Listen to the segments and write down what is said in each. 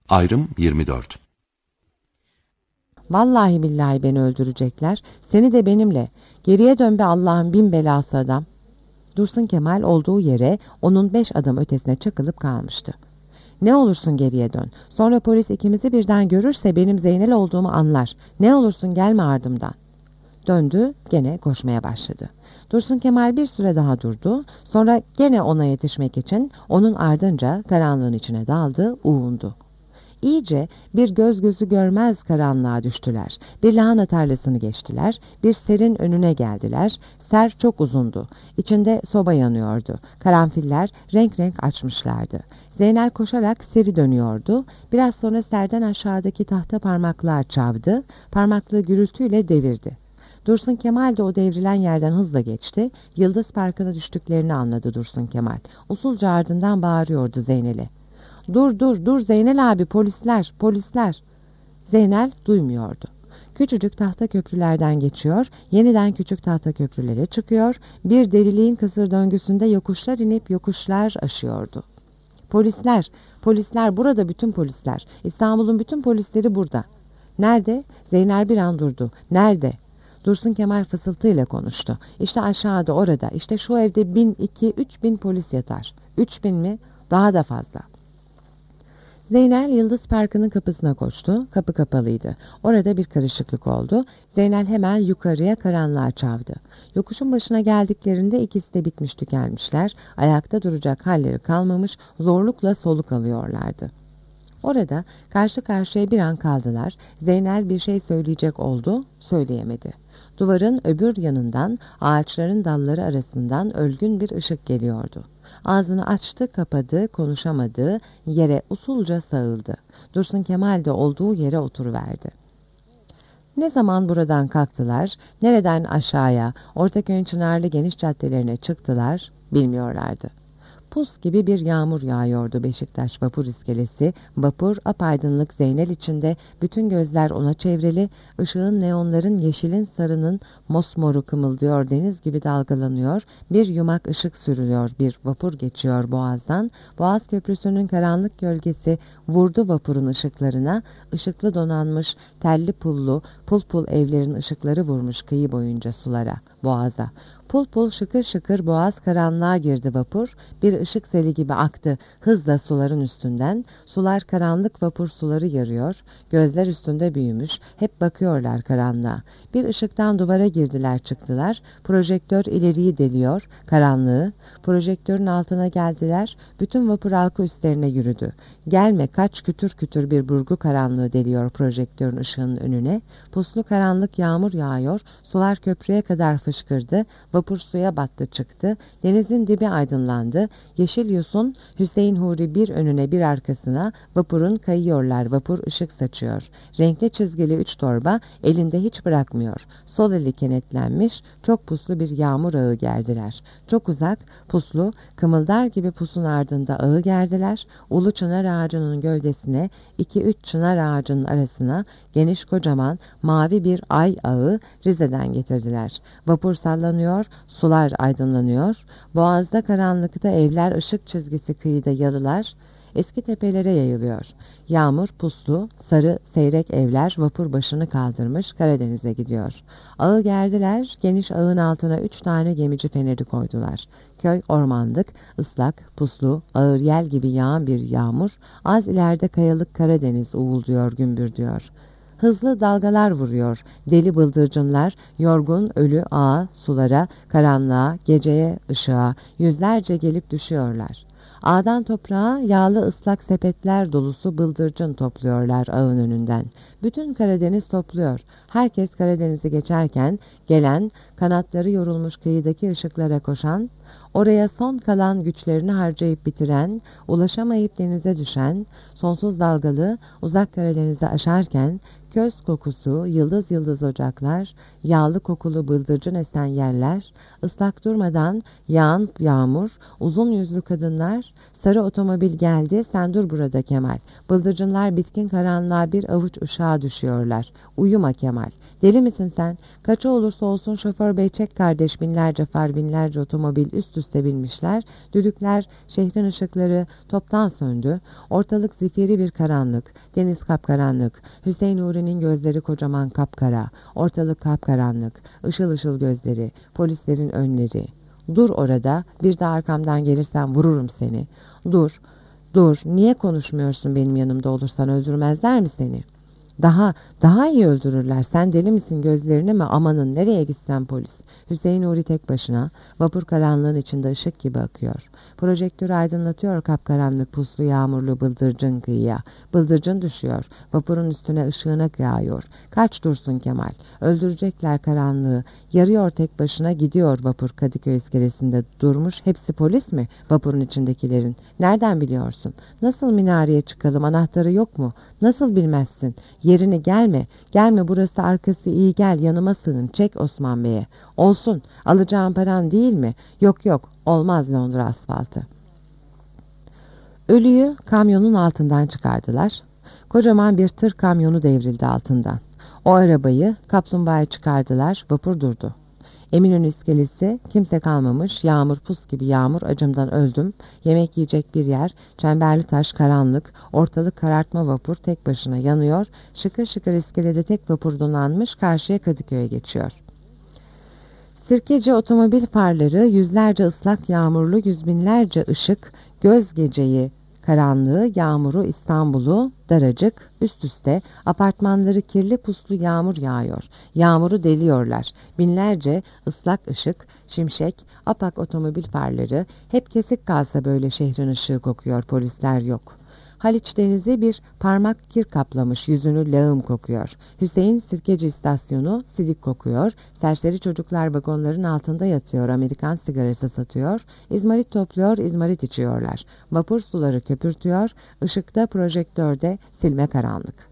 Ayrım 24. Vallahi billahi beni öldürecekler. Seni de benimle. Geriye dön be Allah'ın bin belası adam. Dursun Kemal olduğu yere onun 5 adım ötesine çakılıp kalmıştı. Ne olursun geriye dön. Sonra polis ikimizi birden görürse benim Zeynel olduğumu anlar. Ne olursun gelme ardımdan. Döndü, gene koşmaya başladı. Dursun Kemal bir süre daha durdu. Sonra gene ona yetişmek için onun ardınca karanlığın içine daldı, uğundu. İyice bir göz gözü görmez karanlığa düştüler. Bir lahana tarlasını geçtiler. Bir serin önüne geldiler. Ser çok uzundu. İçinde soba yanıyordu. Karanfiller renk renk açmışlardı. Zeynel koşarak seri dönüyordu. Biraz sonra serden aşağıdaki tahta parmaklığa çavdı. Parmaklığı gürültüyle devirdi. Dursun Kemal de o devrilen yerden hızla geçti. Yıldız Parkı'na düştüklerini anladı Dursun Kemal. Usulca ardından bağırıyordu Zeynel'e. Dur dur dur Zeynel abi, polisler polisler. Zeynel duymuyordu. Küçücük tahta köprülerden geçiyor, yeniden küçük tahta köprülere çıkıyor, bir deliliğin kısır döngüsünde yokuşlar inip yokuşlar aşıyordu. Polisler, polisler, burada bütün polisler. İstanbul'un bütün polisleri burada. Nerede? Zeynel bir an durdu. Nerede? Dursun Kemal fısıltıyla konuştu. İşte aşağıda, orada, işte şu evde 1000, 2, 3000 polis yatar. 3000 mi? Daha da fazla. Zeynel Yıldız Parkı'nın kapısına koştu. Kapı kapalıydı. Orada bir karışıklık oldu. Zeynel hemen yukarıya karanlığa çavdı. Yokuşun başına geldiklerinde ikisi de bitmiş tükenmişler. Ayakta duracak halleri kalmamış, zorlukla soluk alıyorlardı. Orada karşı karşıya bir an kaldılar. Zeynel bir şey söyleyecek oldu, söyleyemedi. Duvarın öbür yanından, ağaçların dalları arasından ölgün bir ışık geliyordu. Ağzını açtı, kapadı, konuşamadı, yere usulca sağıldı. Dursun Kemal de olduğu yere oturuverdi. Ne zaman buradan kalktılar, nereden aşağıya, Ortaköy'ün çınarlı geniş caddelerine çıktılar, bilmiyorlardı. Pus gibi bir yağmur yağıyordu Beşiktaş vapur iskelesi. Vapur apaydınlık Zeynel içinde, bütün gözler ona çevrili, ışığın, neonların, yeşilin, sarının mosmoru kımıldıyor, deniz gibi dalgalanıyor, bir yumak ışık sürüyor, bir vapur geçiyor boğazdan. Boğaz Köprüsü'nün karanlık gölgesi vurdu vapurun ışıklarına, ışıklı donanmış, telli pullu, pul pul evlerin ışıkları vurmuş kıyı boyunca sulara, boğaza. Pul pul şıkır şıkır boğaz karanlığa girdi vapur, bir ışık seli gibi aktı hızla suların üstünden. Sular karanlık, vapur suları yarıyor, gözler üstünde büyümüş, hep bakıyorlar karanlığa. Bir ışıktan duvara girdiler çıktılar, projektör ileriyi deliyor, karanlığı, projektörün altına geldiler, bütün vapur halkı üstlerine yürüdü. Gelme kaç, kütür kütür bir burgu karanlığı deliyor projektörün ışığının önüne, puslu karanlık yağmur yağıyor, sular köprüye kadar fışkırdı, vapur suya battı çıktı, denizin dibi aydınlandı, yeşil yosun Hüseyin Huri bir önüne bir arkasına, vapurun kayıyorlar, vapur ışık saçıyor. Renkli çizgili 3 torba elinde hiç bırakmıyor. Sol eli kenetlenmiş, çok puslu bir yağmur ağı gerdiler. Çok uzak, puslu, kımıldar gibi pusun ardında ağı gerdiler. Ulu çınar ağacının gövdesine, 2-3 çınar ağacının arasına geniş kocaman mavi bir ay ağı Rize'den getirdiler. Vapur sallanıyor, sular aydınlanıyor. Boğazda karanlıkta evler ışık çizgisi kıyıda yalılar, eski tepelere yayılıyor. Yağmur puslu, sarı seyrek evler vapur başını kaldırmış Karadeniz'e gidiyor. Ağı gerdiler, geniş ağın altına 3 tane gemici feneri koydular. Köy ormanlık, ıslak, puslu, ağır yel gibi yağan bir yağmur, az ileride kayalık Karadeniz uğulduyor, gümbürdüyor. Hızlı dalgalar vuruyor, deli bıldırcınlar, yorgun ölü ağa, sulara, karanlığa, geceye, ışığa, yüzlerce gelip düşüyorlar. Ağdan toprağa yağlı ıslak sepetler dolusu bıldırcın topluyorlar ağın önünden. Bütün Karadeniz topluyor. Herkes Karadeniz'i geçerken gelen, kanatları yorulmuş kıyıdaki ışıklara koşan, oraya son kalan güçlerini harcayıp bitiren, ulaşamayıp denize düşen, sonsuz dalgalı uzak Karadeniz'i aşarken, köz kokusu, yıldız yıldız ocaklar, yağlı kokulu bıldırcın esen yerler, ıslak durmadan yağan yağmur, uzun yüzlü kadınlar, Sarı otomobil geldi, sen dur burada Kemal. Bıldırcınlar bitkin karanlığa bir avuç ışığa düşüyorlar. Uyuma Kemal. Deli misin sen? Kaça olursa olsun şoför bey çek kardeş, binlerce far, binlerce otomobil üst üste binmişler. Düdükler, şehrin ışıkları toptan söndü. Ortalık zifiri bir karanlık. Deniz kapkaranlık. Hüseyin Nuri'nin gözleri kocaman kapkara. Ortalık kapkaranlık. Işıl ışıl gözleri. Polislerin önleri. Dur orada, bir de arkamdan gelirsen vururum seni. Dur, dur, niye konuşmuyorsun benim yanımda olursan, öldürmezler mi seni? Daha iyi öldürürler. Sen deli misin, gözlerine mi? Amanın, nereye gitsen polis. Hüseyin Nuri tek başına, vapur karanlığın içinde ışık gibi akıyor. Projektörü aydınlatıyor kapkaranlık, puslu, yağmurlu bıldırcın kıyıya. Bıldırcın düşüyor, vapurun üstüne ışığına yağıyor. Kaç Dursun Kemal, öldürecekler karanlığı. Yarıyor tek başına, gidiyor vapur Kadıköy iskelesinde durmuş. Hepsi polis mi vapurun içindekilerin? Nereden biliyorsun? Nasıl minareye çıkalım, anahtarı yok mu? Nasıl bilmezsin? Yerini, gelme burası arkası iyi, gel yanıma sığın, çek Osman Bey'e. Olsun, alacağım paran değil mi? Yok, olmaz Londra asfaltı. Ölüyü kamyonun altından çıkardılar. Kocaman bir tır kamyonu devrildi altından. O arabayı kaplumbağaya çıkardılar, vapur durdu. Eminönü iskelesi, kimse kalmamış, yağmur, pus gibi yağmur, acımdan öldüm. Yemek yiyecek bir yer, çemberli taş, karanlık, ortalık karartma, vapur tek başına yanıyor. Şıkır şıkır iskelede tek vapur donanmış, karşıya Kadıköy'e geçiyor. Sirkeci otomobil farları, yüzlerce ıslak yağmurlu, yüz binlerce ışık, göz geceyi, karanlığı, yağmuru, İstanbul'u, daracık, üst üste, apartmanları kirli puslu yağmur yağıyor. Yağmuru deliyorlar. Binlerce ıslak ışık, şimşek, apak otomobil farları, hep kesik kalsa böyle şehrin ışığı kokuyor, polisler yok. Haliç denizi bir parmak kir kaplamış, yüzünü lağım kokuyor. Hüseyin Sirkeci istasyonu sidik kokuyor. Serseri çocuklar vagonların altında yatıyor, Amerikan sigarası satıyor. İzmarit topluyor, izmarit içiyorlar. Vapur suları köpürtüyor, ışıkta projektörde silme karanlık.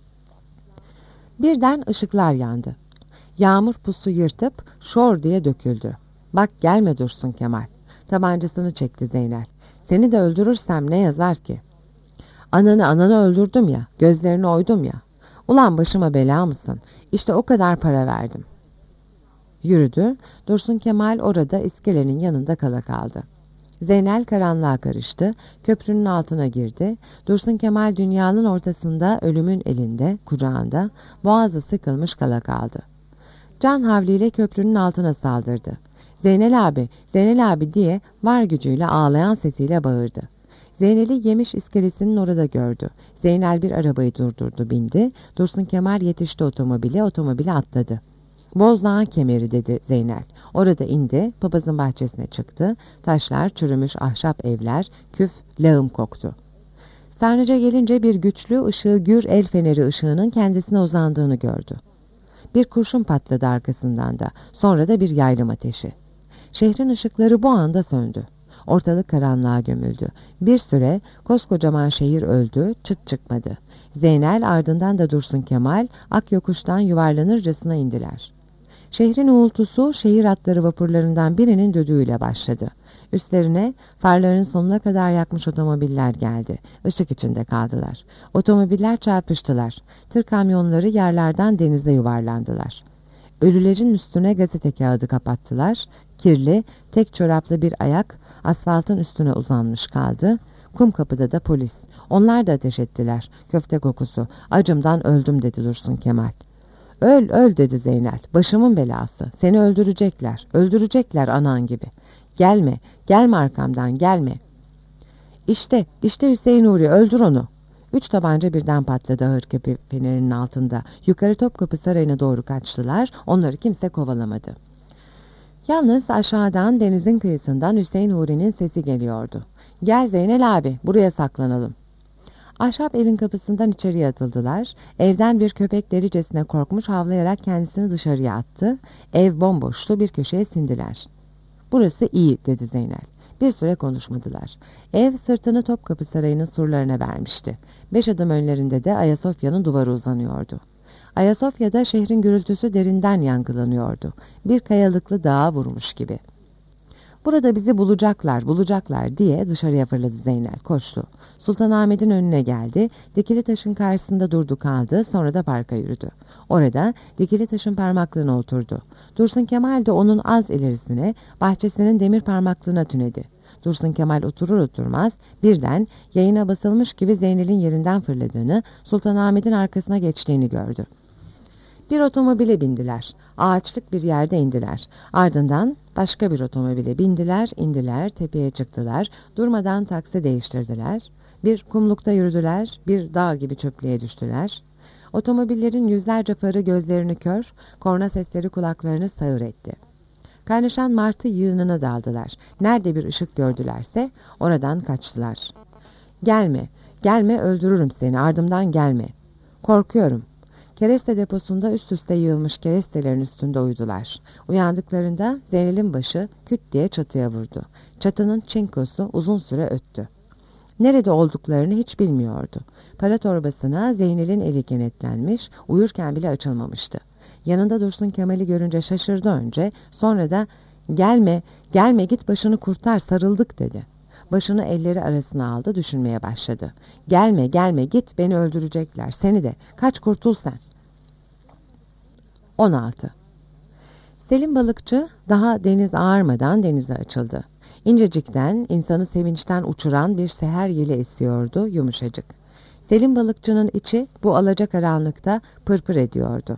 Birden ışıklar yandı. Yağmur pusu yırtıp şor diye döküldü. Bak gelme Dursun Kemal. Tabancasını çekti Zeynel. Seni de öldürürsem ne yazar ki? Ananı öldürdüm ya, gözlerini oydum ya. Ulan başıma bela mısın? İşte o kadar para verdim. Yürüdü. Dursun Kemal orada iskelenin yanında kala kaldı. Zeynel karanlığa karıştı. Köprünün altına girdi. Dursun Kemal dünyanın ortasında, ölümün elinde, kucağında, boğazı sıkılmış kala kaldı. Can havliyle köprünün altına saldırdı. Zeynel abi diye var gücüyle ağlayan sesiyle bağırdı. Zeynel'i yemiş iskelesinin orada gördü. Zeynel bir arabayı durdurdu, bindi. Dursun Kemal yetişti otomobile atladı. Bozdağ'ın kemeri dedi Zeynel. Orada indi, papazın bahçesine çıktı. Taşlar, çürümüş ahşap evler, küf, lağım koktu. Sarnıca gelince bir güçlü ışığı, gür el feneri ışığının kendisine uzandığını gördü. Bir kurşun patladı arkasından da, sonra da bir yaylım ateşi. Şehrin ışıkları bu anda söndü. Ortalık karanlığa gömüldü. Bir süre koskocaman şehir öldü, çıt çıkmadı. Zeynel ardından da Dursun Kemal ak yokuştan yuvarlanırcasına indiler. Şehrin uğultusu şehir atları vapurlarından birinin düdüğüyle başladı. Üstlerine farların sonuna kadar yakmış otomobiller geldi. Işık içinde kaldılar. Otomobiller çarpıştılar. Tır kamyonları yerlerden denize yuvarlandılar. Ölülerin üstüne gazete kağıdı kapattılar. Kirli, tek çoraplı bir ayak asfaltın üstüne uzanmış kaldı. Kumkapı'da da polis. Onlar da ateş ettiler. Köfte kokusu. Acımdan öldüm dedi Dursun Kemal. Öl dedi Zeynel. Başımın belası. Seni öldürecekler. Öldürecekler anan gibi. Gelme arkamdan gelme. İşte Hüseyin Nuri, öldür onu. 3 tabanca birden patladı ağır kepi fenerinin altında. Yukarı Topkapı Sarayı'na doğru kaçtılar. Onları kimse kovalamadı. Yalnız aşağıdan denizin kıyısından Hüseyin Nuri'nin sesi geliyordu. Gel Zeynel abi, buraya saklanalım. Ahşap evin kapısından içeriye atıldılar. Evden bir köpek delicesine korkmuş, havlayarak kendisini dışarıya attı. Ev bomboştu, bir köşeye sindiler. Burası iyi dedi Zeynel. Bir süre konuşmadılar. Ev sırtını Topkapı Sarayı'nın surlarına vermişti. 5 adım önlerinde de Ayasofya'nın duvarı uzanıyordu. Ayasofya'da şehrin gürültüsü derinden yankılanıyordu. Bir kayalıklı dağa vurmuş gibi. Burada bizi bulacaklar, bulacaklar diye dışarıya fırladı Zeynel, koştu. Sultanahmet'in önüne geldi, dikili taşın karşısında durdu kaldı, sonra da parka yürüdü. Orada dikili taşın parmaklığına oturdu. Dursun Kemal de onun az ilerisine, bahçesinin demir parmaklığına tünedi. Dursun Kemal oturur oturmaz birden yayına basılmış gibi Zeynel'in yerinden fırladığını, Sultanahmet'in arkasına geçtiğini gördü. Bir otomobile bindiler. Ağaçlık bir yerde indiler. Ardından başka bir otomobile bindiler, indiler, tepeye çıktılar. Durmadan taksi değiştirdiler. Bir kumlukta yürüdüler, bir dağ gibi çöplüğe düştüler. Otomobillerin yüzlerce farı gözlerini kör, korna sesleri kulaklarını sağır etti. Kaynaşan martı yığınına daldılar. Nerede bir ışık gördülerse oradan kaçtılar. Gelme, gelme öldürürüm seni, ardımdan gelme. Korkuyorum. Kereste deposunda üst üste yığılmış kerestelerin üstünde uyudular. Uyandıklarında Zeynel'in başı küt diye çatıya vurdu. Çatının çinkosu uzun süre öttü. Nerede olduklarını hiç bilmiyordu. Para torbasına Zeynel'in eli kenetlenmiş, uyurken bile açılmamıştı. Yanında Dursun Kemal'i görünce şaşırdı önce, sonra da "Gelme, gelme git başını kurtar, sarıldık" dedi. Başını elleri arasına aldı, düşünmeye başladı. "Gelme, gelme git, beni öldürecekler, seni de, kaç kurtul sen." 16. Selim balıkçı daha deniz ağarmadan denize açıldı. İncecikten, insanı sevinçten uçuran bir seher yeli esiyordu, yumuşacık. Selim balıkçının içi bu alacakaranlıkta pırpır ediyordu.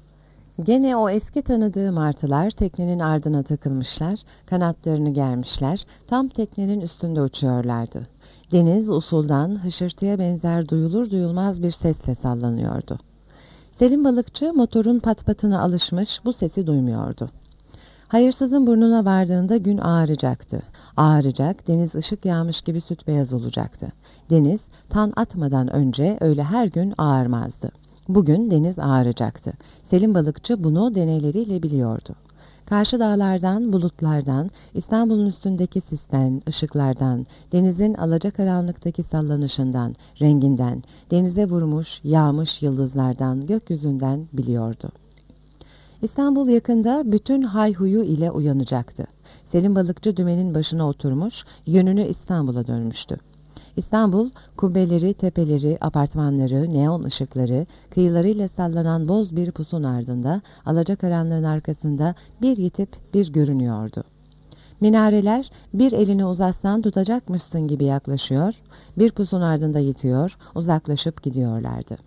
Gene o eski tanıdığı martılar teknenin ardına takılmışlar, kanatlarını germişler, tam teknenin üstünde uçuyorlardı. Deniz usuldan hışırtıya benzer duyulur duyulmaz bir sesle sallanıyordu. Selim balıkçı motorun patpatına alışmış, bu sesi duymuyordu. Hayırsızın burnuna vardığında gün ağaracaktı. Ağaracak, deniz ışık yağmış gibi süt beyaz olacaktı. Deniz tan atmadan önce öyle her gün ağarmazdı. Bugün deniz ağaracaktı. Selim balıkçı bunu deneyleriyle biliyordu. Karşı dağlardan, bulutlardan, İstanbul'un üstündeki sisten, ışıklardan, denizin alacakaranlıktaki sallanışından, renginden, denize vurmuş, yağmış yıldızlardan, gökyüzünden biliyordu. İstanbul yakında bütün hayhuyu ile uyanacaktı. Selim balıkçı dümenin başına oturmuş, yönünü İstanbul'a dönmüştü. İstanbul, kubbeleri, tepeleri, apartmanları, neon ışıkları, kıyılarıyla sallanan boz bir pusun ardında, alacakaranlığın arkasında bir yitip bir görünüyordu. Minareler bir elini uzatsan tutacakmışsın gibi yaklaşıyor, bir pusun ardında yitiyor, uzaklaşıp gidiyorlardı.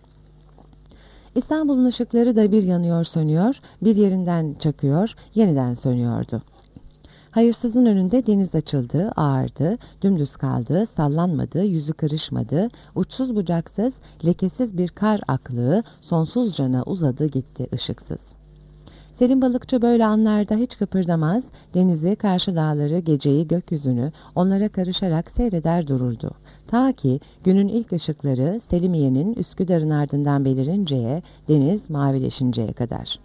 İstanbul'un ışıkları da bir yanıyor sönüyor, bir yerinden çakıyor, yeniden sönüyordu. Hayırsızın önünde deniz açıldı, ağardı, dümdüz kaldı, sallanmadı, yüzü kırışmadı, uçsuz bucaksız, lekesiz bir kar aklığı sonsuzcana uzadı gitti ışıksız. Selim balıkçı böyle anlarda hiç kıpırdamaz, denizi, karşı dağları, geceyi, gökyüzünü onlara karışarak seyreder dururdu. Ta ki günün ilk ışıkları Selimiye'nin Üsküdar'ın ardından belirinceye, deniz mavileşinceye kadar.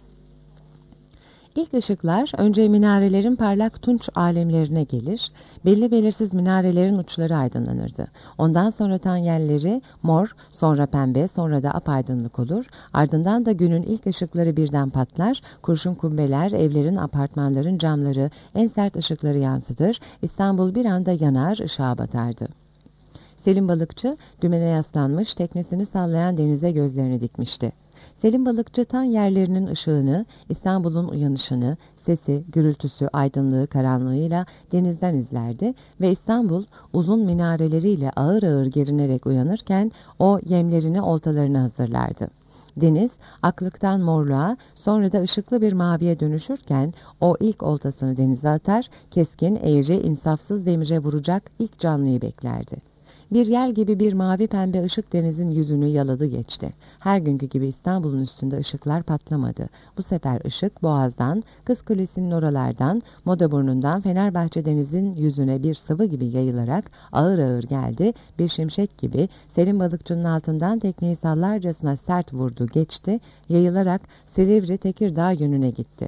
İlk ışıklar önce minarelerin parlak tunç alemlerine gelir, belli belirsiz minarelerin uçları aydınlanırdı. Ondan sonra tan yerleri mor, sonra pembe, sonra da apaydınlık olur. Ardından da günün ilk ışıkları birden patlar, kurşun kubbeler, evlerin, apartmanların camları, en sert ışıkları yansıtır. İstanbul bir anda yanar, ışığa batardı. Selim balıkçı dümene yaslanmış, teknesini sallayan denize gözlerini dikmişti. Selim balıkçı tan yerlerinin ışığını, İstanbul'un uyanışını, sesi, gürültüsü, aydınlığı, karanlığıyla denizden izlerdi ve İstanbul uzun minareleriyle ağır ağır gerinerek uyanırken o yemlerini, oltalarını hazırlardı. Deniz aklıktan morluğa, sonra da ışıklı bir maviye dönüşürken o ilk oltasını denize atar, keskin, eğri, insafsız demire vuracak ilk canlıyı beklerdi. Bir yel gibi bir mavi pembe ışık denizin yüzünü yaladı geçti. Her günkü gibi İstanbul'un üstünde ışıklar patlamadı. Bu sefer ışık Boğaz'dan, Kız Kulesi'nin oralardan, Modaburnu'ndan Fenerbahçe denizin yüzüne bir sıvı gibi yayılarak ağır ağır geldi. Bir şimşek gibi Selim balıkçının altından tekneyi sallarcasına sert vurdu geçti, yayılarak Silivri Tekirdağ yönüne gitti.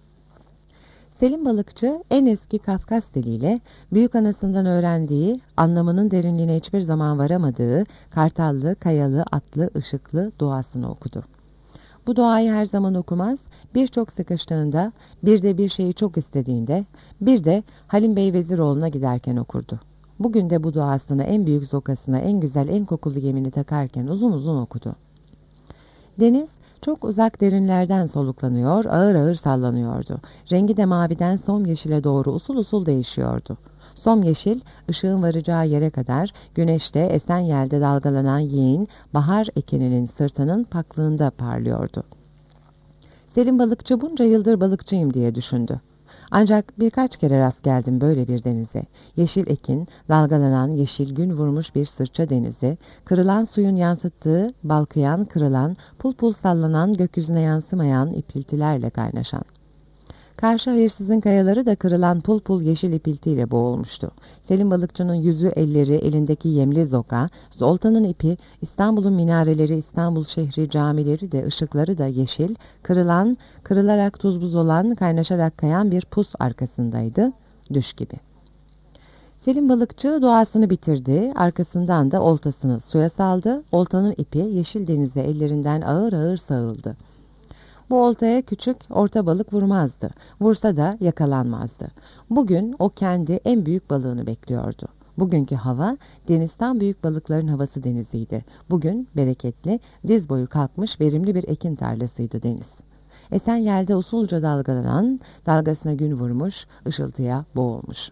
Selim balıkçı en eski Kafkas diliyle büyük anasından öğrendiği, anlamının derinliğine hiçbir zaman varamadığı kartallı, kayalı, atlı, ışıklı duasını okudu. Bu duayı her zaman okumaz, birçok sıkıştığında, bir de bir şeyi çok istediğinde, bir de Halim Bey Veziroğlu'na giderken okurdu. Bugün de bu duasını en büyük zokasına, en güzel, en kokulu gemini takarken uzun uzun okudu. Deniz çok uzak derinlerden soluklanıyor, ağır ağır sallanıyordu. Rengi de maviden som yeşile doğru usul usul değişiyordu. Som yeşil, ışığın varacağı yere kadar güneşte esen yelde dalgalanan yiğin bahar ekininin sırtının paklığında parlıyordu. Selim balıkçı bunca yıldır balıkçıyım diye düşündü. Ancak birkaç kere rast geldim böyle bir denize. Yeşil ekin, dalgalanan yeşil gün vurmuş bir sırça denizi, kırılan suyun yansıttığı, balkıyan, kırılan, pul pul sallanan, gökyüzüne yansımayan ipiltilerle kaynaşan. Karşı hayırsızın kayaları da kırılan pul pul yeşil ipiltiyle boğulmuştu. Selim balıkçının yüzü, elleri, elindeki yemli zoka, oltanın ipi, İstanbul'un minareleri, İstanbul şehri, camileri de, ışıkları da yeşil, kırılan, kırılarak tuz buz olan, kaynaşarak kayan bir pus arkasındaydı, düş gibi. Selim balıkçı duasını bitirdi, arkasından da oltasını suya saldı, oltanın ipi yeşil denize ellerinden ağır ağır sağıldı. Bu oltaya küçük, orta balık vurmazdı. Vursa da yakalanmazdı. Bugün o kendi en büyük balığını bekliyordu. Bugünkü hava, denizden büyük balıkların havası deniziydi. Bugün bereketli, diz boyu kalkmış verimli bir ekin tarlasıydı deniz. Esen yelde usulca dalgalanan, dalgasına gün vurmuş, ışıltıya boğulmuş.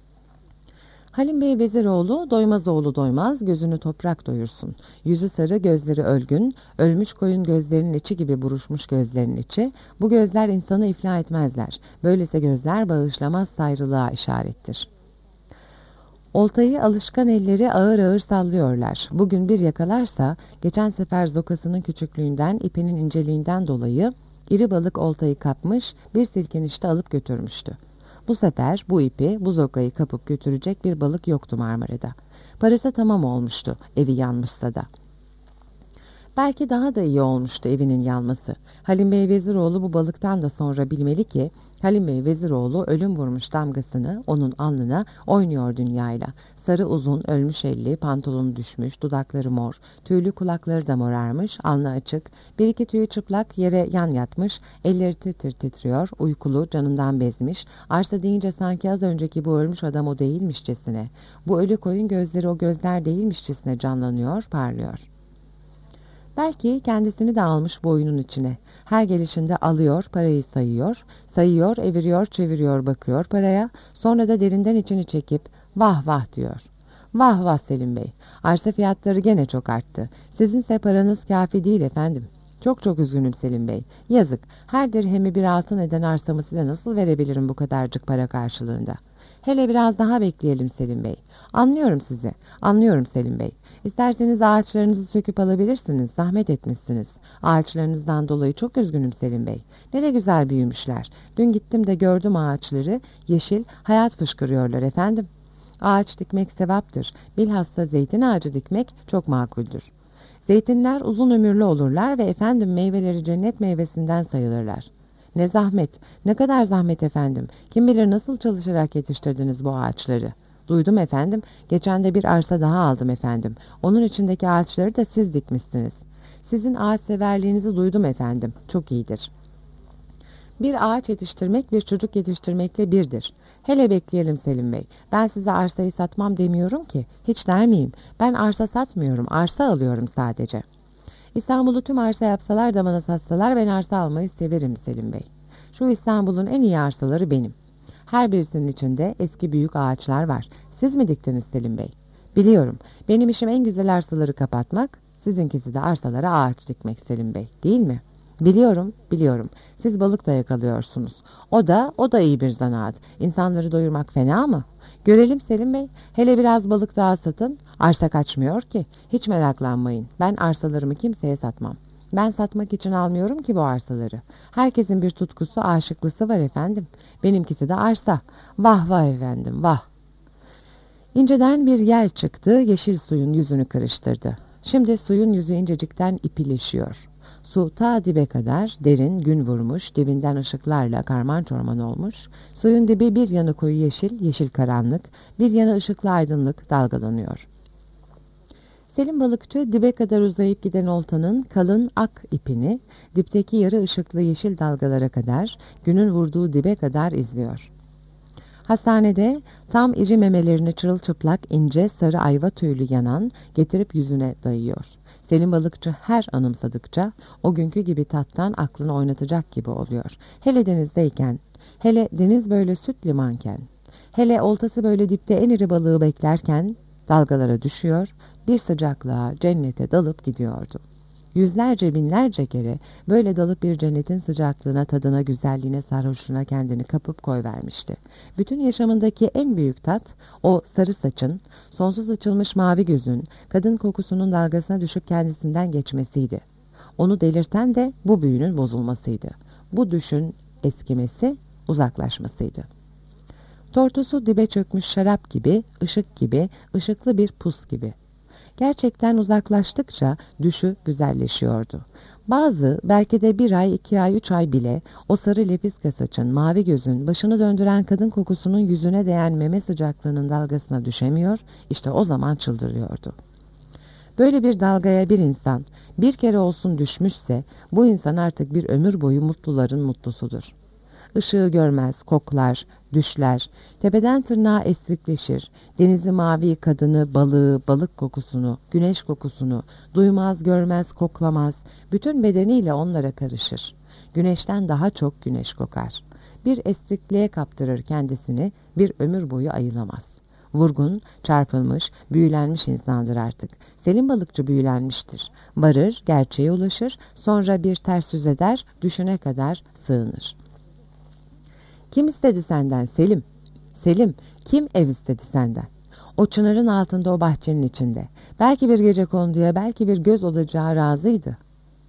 Halim Bey Veziroğlu, doymaz oğlu doymaz, gözünü toprak doyursun. Yüzü sarı, gözleri ölgün, ölmüş koyun gözlerinin içi gibi buruşmuş gözlerinin içi. Bu gözler insanı iflah etmezler. Böylese gözler bağışlamaz sayrılığa işarettir. Oltayı alışkan elleri ağır ağır sallıyorlar. Bugün bir yakalarsa, geçen sefer zokasının küçüklüğünden, ipinin inceliğinden dolayı iri balık oltayı kapmış, bir silkinişte alıp götürmüştü. Bu sefer bu ipi, bu zokayı kapıp götürecek bir balık yoktu Marmara'da. Parası tamam olmuştu, evi yanmışsa da. Belki daha da iyi olmuştu evinin yanması. Halim Bey Veziroğlu bu balıktan da sonra bilmeli ki, Halim Bey Veziroğlu ölüm vurmuş damgasını onun alnına oynuyor dünyayla. Sarı uzun, ölmüş elli, pantolonu düşmüş, dudakları mor, tüylü kulakları da morarmış, alnı açık, bir iki tüyü çıplak yere yan yatmış, elleri tir tir titriyor, uykulu, canından bezmiş, arsa deyince sanki az önceki bu ölmüş adam o değilmişçesine, bu ölü koyun gözleri o gözler değilmişçesine canlanıyor, parlıyor. Belki kendisini de almış boynun içine. Her gelişinde alıyor, parayı sayıyor, sayıyor, eviriyor, çeviriyor, bakıyor paraya, sonra da derinden içini çekip vah vah diyor. Vah vah Selim Bey, arsa fiyatları gene çok arttı. Sizinse paranız kafi değil efendim. Çok çok üzgünüm Selim Bey. Yazık, her dirhemi bir altın eden arsamı size nasıl verebilirim bu kadarcık para karşılığında? Hele biraz daha bekleyelim Selim Bey. Anlıyorum sizi, anlıyorum Selim Bey. İsterseniz ağaçlarınızı söküp alabilirsiniz, zahmet etmişsiniz. Ağaçlarınızdan dolayı çok üzgünüm Selim Bey. Ne de güzel büyümüşler. Dün gittim de gördüm ağaçları, yeşil, hayat fışkırıyorlar efendim. Ağaç dikmek sevaptır. Bilhassa zeytin ağacı dikmek çok makuldür. Zeytinler uzun ömürlü olurlar ve efendim meyveleri cennet meyvesinden sayılırlar. Ne zahmet, ne kadar zahmet efendim. Kim bilir nasıl çalışarak yetiştirdiniz bu ağaçları. Duydum efendim, geçen de bir arsa daha aldım efendim. Onun içindeki ağaçları da siz dikmişsiniz. Sizin ağaç severliğinizi duydum efendim, çok iyidir. Bir ağaç yetiştirmek bir çocuk yetiştirmekle birdir. Hele bekleyelim Selim Bey. Ben size arsayı satmam demiyorum ki. Hiç der miyim? Ben arsa satmıyorum, arsa alıyorum sadece. İstanbul'u tüm arsa yapsalar da bana satsalar ben arsa almayı severim Selim Bey. Şu İstanbul'un en iyi arsaları benim. Her birisinin içinde eski büyük ağaçlar var. Siz mi diktiniz Selim Bey? Biliyorum. Benim işim en güzel arsaları kapatmak, sizinkisi de arsalara ağaç dikmek Selim Bey, değil mi? Biliyorum, biliyorum. Siz balık da yakalıyorsunuz. O da iyi bir zanaat. İnsanları doyurmak fena mı? Görelim Selim Bey. Hele biraz balık daha satın. Arsa kaçmıyor ki. Hiç meraklanmayın. Ben arsalarımı kimseye satmam. Ben satmak için almıyorum ki bu arsaları. Herkesin bir tutkusu, aşıklısı var efendim. Benimkisi de arsa. Vah vah efendim, vah. İnceden bir yel çıktı, yeşil suyun yüzünü kırıştırdı. Şimdi suyun yüzü incecikten ipileşiyor. Su ta dibe kadar derin, gün vurmuş, dibinden ışıklarla karman çorman olmuş. Suyun dibi bir yanı koyu yeşil, yeşil karanlık, bir yanı ışıklı aydınlık dalgalanıyor. Selim balıkçı dibe kadar uzayıp giden oltanın kalın ak ipini dipteki yarı ışıklı yeşil dalgalara kadar, günün vurduğu dibe kadar izliyor. Hastanede tam iri memelerini çırılçıplak ince sarı ayva tüylü yanan getirip yüzüne dayıyor. Selim balıkçı her anımsadıkça o günkü gibi tattan aklını oynatacak gibi oluyor. Hele denizdeyken, hele deniz böyle süt limanken, hele oltası böyle dipte en iri balığı beklerken dalgalara düşüyor, bir sıcaklığa, cennete dalıp gidiyordu. Yüzlerce binlerce kere böyle dalıp bir cennetin sıcaklığına, tadına, güzelliğine, sarhoşluğuna kendini kapıp koyvermişti. Bütün yaşamındaki en büyük tat o sarı saçın, sonsuz açılmış mavi gözün, kadın kokusunun dalgasına düşüp kendisinden geçmesiydi. Onu delirten de bu büyünün bozulmasıydı. Bu düşün eskimesi, uzaklaşmasıydı. Tortusu dibe çökmüş şarap gibi, ışık gibi, ışıklı bir pus gibi. Gerçekten uzaklaştıkça düşü güzelleşiyordu. Bazı, belki de 1 ay, 2 ay, 3 ay bile o sarı lepiska saçın, mavi gözün, başını döndüren kadın kokusunun yüzüne değen meme sıcaklığının dalgasına düşemiyor, işte o zaman çıldırıyordu. Böyle bir dalgaya bir insan bir kere olsun düşmüşse, bu insan artık bir ömür boyu mutluların mutlusudur. Işığı görmez, koklar, düşler, tepeden tırnağa esrikleşir, denizi mavi, kadını, balığı, balık kokusunu, güneş kokusunu, duymaz, görmez, koklamaz, bütün bedeniyle onlara karışır. Güneşten daha çok güneş kokar. Bir esrikliğe kaptırır kendisini, bir ömür boyu ayılamaz. Vurgun, çarpılmış, büyülenmiş insandır artık. Selim balıkçı büyülenmiştir. Varır, gerçeğe ulaşır, sonra bir ters yüz eder, düşüne kadar sığınır. Kim istedi senden Selim? Selim, kim ev istedi senden? O çınarın altında, o bahçenin içinde. Belki bir gece konduya, belki bir göz olacağı razıydı.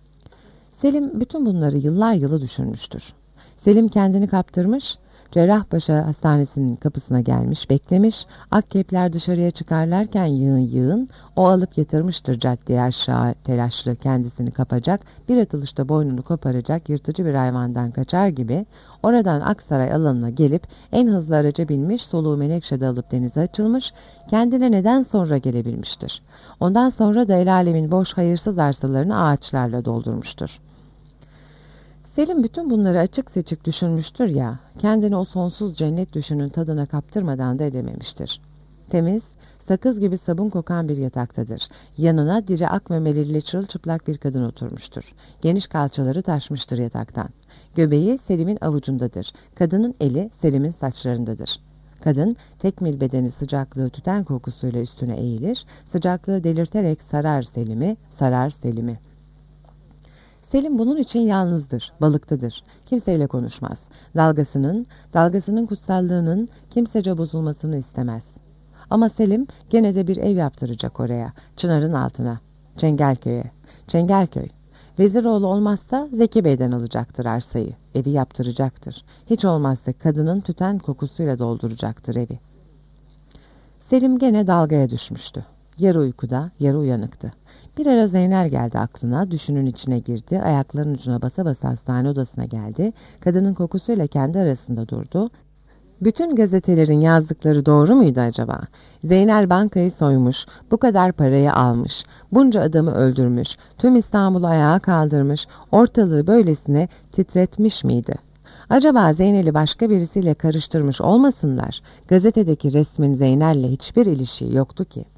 Selim bütün bunları yıllar yılı düşünmüştür. Selim kendini kaptırmış, Cerrahpaşa Hastanesi'nin kapısına gelmiş, beklemiş, akkepler dışarıya çıkarlarken yığın yığın, o alıp yatırmıştır caddeye aşağı telaşlı kendisini kapacak, bir atılışta boynunu koparacak yırtıcı bir hayvandan kaçar gibi, oradan Aksaray alanına gelip en hızlı araca binmiş, soluğu Menekşe'de alıp denize açılmış, kendine neden sonra gelebilmiştir. Ondan sonra da el alemin boş hayırsız arsalarını ağaçlarla doldurmuştur. Selim bütün bunları açık seçik düşünmüştür ya, kendini o sonsuz cennet düşünün tadına kaptırmadan da edememiştir. Temiz, sakız gibi sabun kokan bir yataktadır. Yanına diri ak memeleriyle çırılçıplak bir kadın oturmuştur. Geniş kalçaları taşmıştır yataktan. Göbeği Selim'in avucundadır. Kadının eli Selim'in saçlarındadır. Kadın tekmil bedeni sıcaklığı tüten kokusuyla üstüne eğilir, sıcaklığı delirterek sarar Selim'i, sarar Selim'i. Selim bunun için yalnızdır, balıktadır. Kimseyle konuşmaz. Dalgasının kutsallığının kimsece bozulmasını istemez. Ama Selim gene de bir ev yaptıracak oraya, çınarın altına, Çengelköy'e. Çengelköy. Veziroğlu olmazsa Zeki Bey'den alacaktır arsayı, evi yaptıracaktır. Hiç olmazsa kadının tüten kokusuyla dolduracaktır evi. Selim gene dalgaya düşmüştü. Yarı uykuda, yarı uyanıktı. Bir ara Zeynel geldi aklına, düşünün içine girdi, ayaklarının ucuna basa basa hastane odasına geldi, kadının kokusuyla kendi arasında durdu. Bütün gazetelerin yazdıkları doğru muydu acaba? Zeynel bankayı soymuş, bu kadar parayı almış, bunca adamı öldürmüş, tüm İstanbul'u ayağa kaldırmış, ortalığı böylesine titretmiş miydi? Acaba Zeynel'i başka birisiyle karıştırmış olmasınlar? Gazetedeki resmin Zeynel'le hiçbir ilişiği yoktu ki.